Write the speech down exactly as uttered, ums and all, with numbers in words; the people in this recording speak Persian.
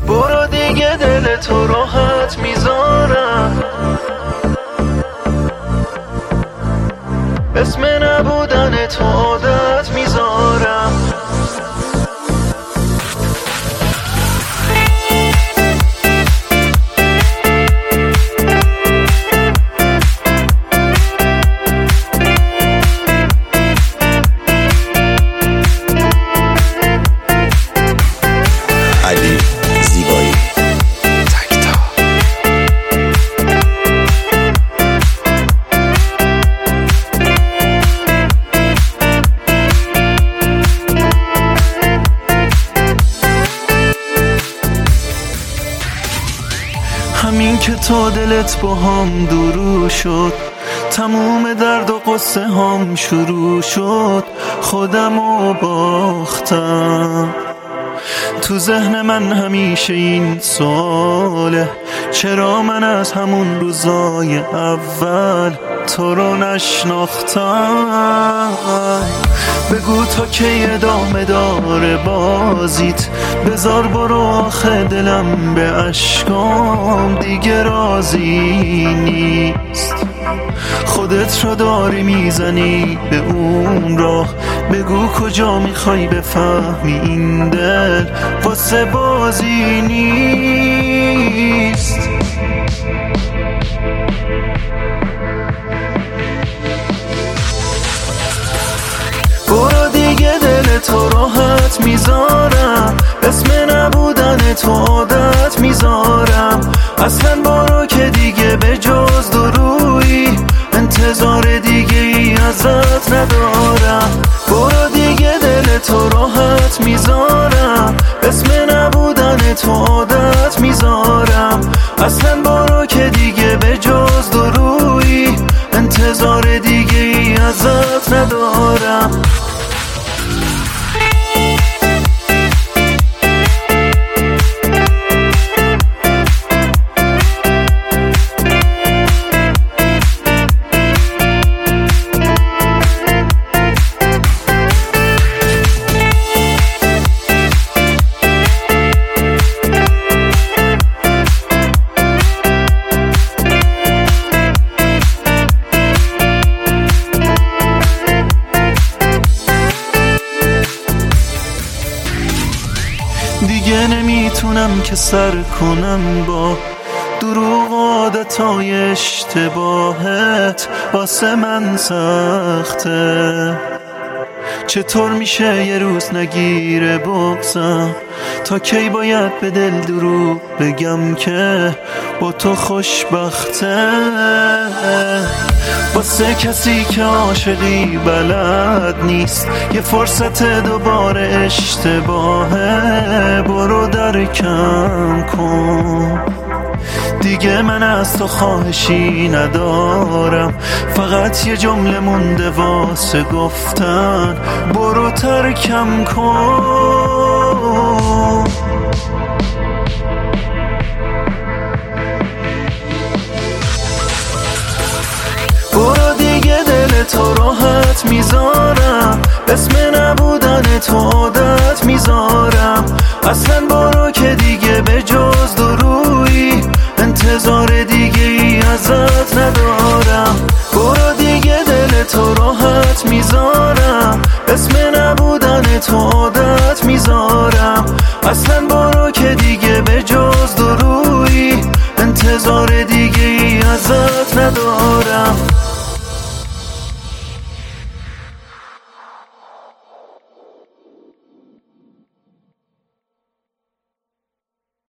برو دیگه دل تو راحت میذارم، اسم نبودن تو عادت میذارم. همین که تو دلت با هم درو شد، تموم درد و قصه هم شروع شد. خودمو باختم، تو ذهن من همیشه این سواله، چرا من از همون روزای اول تو رو نشناختم. بگو تا کی ادامه داره بازیت، بذار برو آخه دلم به اشکام دیگه راضی نیست. خودت رو داری میزنی به اون راه، بگو کجا میخوای بفهمی این دل واسه بازی نیست. برو دیگه دل تو راحت میذارم، اسم نبودن تو عادت میذارم. اصلا برو که دیگه به جز درویی انتظار دیگه ای ازت ندارم. برو دیگه دل تو راحت میذارم، اسم نبودن تو عادت میذارم. اصلا برو که دیگه به جز درویی انتظار دیگه ای ازت ندارم. دیگه نمیتونم که سر کنم با دروغ عادتای اشتباهت، واسه من سخته. چطور میشه یه روز نگیره بغضم، تا کی باید به دل دروغ بگم که با تو خوشبخته. واسه کسی که عاشقی بلد نیست، یه فرصت دوباره اشتباهه، برو درکم کن. دیگه من از تو خواهشی ندارم، فقط یه جمله مونده واسه گفتن، برو ترکم کن. برو دیگه دل تو راحت میذارم، اسم نبودن تو عادت میذارم. اصلا برو که دیگه به جز درویی انتظار دیگه ای ازت ندارم. برو دیگه دل تو راحت میذارم، اسم نبودن تو عادت میذارم. اصلا برو که دیگه به جز درویی انتظار دیگه ای ازت ندارم.